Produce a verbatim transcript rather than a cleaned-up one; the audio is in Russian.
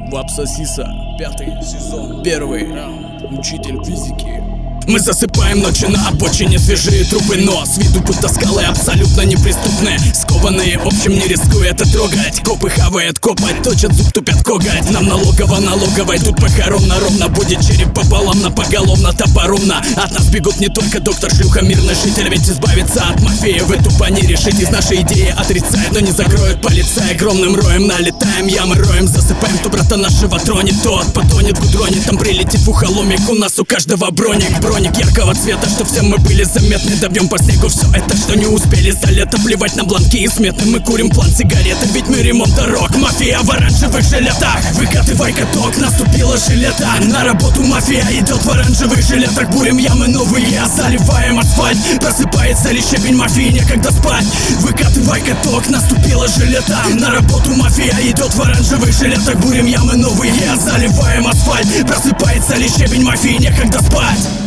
Вапсосиса, пятый сезон, первый раунд, учитель физики. Мы засыпаем ночи на обочине, свежие трупы, но с виду будто скалы абсолютно неприступные. Скованные общим, не рискуя это трогать. Копы хавают, копать, точат зуб, тупят коготь. Нам налогово налоговой, тут похоронно ровно. Будет череп пополам, на поголовно, топорумно. От нас бегут не только доктор, шлюха, мирный житель. Ведь избавиться от мафии вы тупо не решить. Из нашей идеи отрицает, но не закроют полицай. Огромным роем налетаем, ямы роем засыпаем. То брата нашего тронет, тот потонет в гудроне. Там прилетит в ухоломик, у нас у каждого броник. Броник яркого цвета, что все мы были заметны. Добьем по снегу все это, что не успели за лето. Плевать на бланки и сметы, мы курим план сигареты. Ведь мы ремонт дорог, мафия в оранжевых жилетах. Выкатывай каток, наступило же лето. На работу мафия идет в оранжевых жилетах. Бурим ямы новые, заливаем асфальт. Просыпается ли щебень, мафии некогда спать. Выкатывай каток, наступило же лето. На работу мафия идет в оранжевых жилетах. Бурим ямы новые, заливаем асфальт. Просыпается ли щебень, мафии некогда спать.